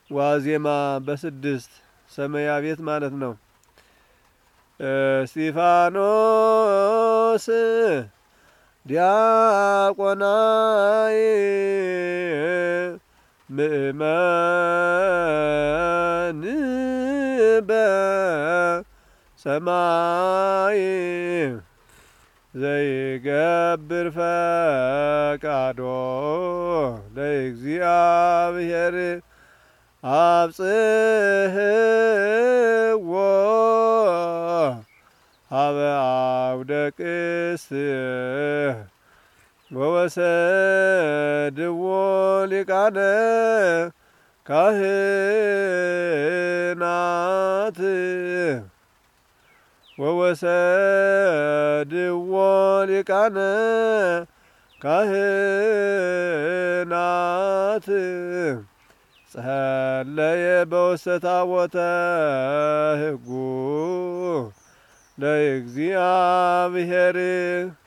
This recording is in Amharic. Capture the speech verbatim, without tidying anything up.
ዋዜማ በስድስት ሰማያ ቤት ማለት ነው። እስጢፋኖስ ዲያቆናይ ምእመን በሰማይ ዘይገብር ፈቃዶ ለእግዚአብሔር አብጽሕዎ ሀበ አውደ ቅስት ወወሰድዎ ሊቃነ ካህናት ወወሰድዎ ሊቃነ ካህናት ጸለየ በውስተ ታቦተ ሕጉ ለእግዚአብሔር